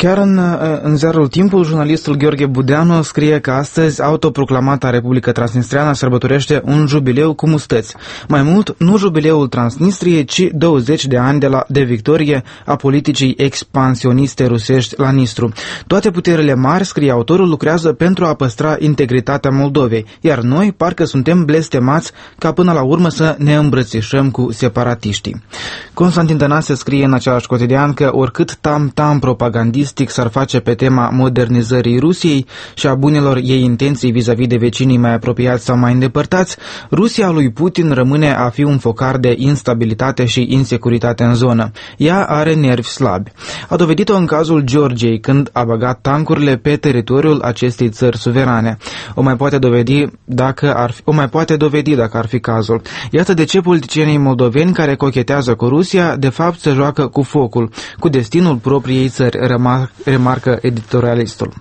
Chiar în ziarul Timpul, jurnalistul Gheorghe Budeanu scrie că astăzi autoproclamata Republică Transnistreană sărbătorește un jubileu cu mustăți. Mai mult, nu jubileul Transnistriei, ci 20 de ani de victorie a politicii expansioniste rusești la Nistru. Toate puterile mari, scrie autorul, lucrează pentru a păstra integritatea Moldovei, iar noi parcă suntem blestemați ca până la urmă să ne îmbrățișăm cu separatiștii. Constantin Tănase scrie în același cotidian că oricât tam-tam propagandistic s-ar face pe tema modernizării Rusiei și a bunelor ei intenții vis-a-vis de vecinii mai apropiați sau mai îndepărtați, Rusia lui Putin rămâne a fi un focar de instabilitate și insecuritate în zonă. Ea are nervi slabi. A dovedit-o în cazul Georgiei, când a băgat tancurile pe teritoriul acestei țări suverane. O mai poate dovedi dacă ar fi cazul. Iată de ce politicienii moldoveni care cochetează cu Rusia, de fapt se joacă cu focul, cu destinul propriei țări, remarcă editorialistul.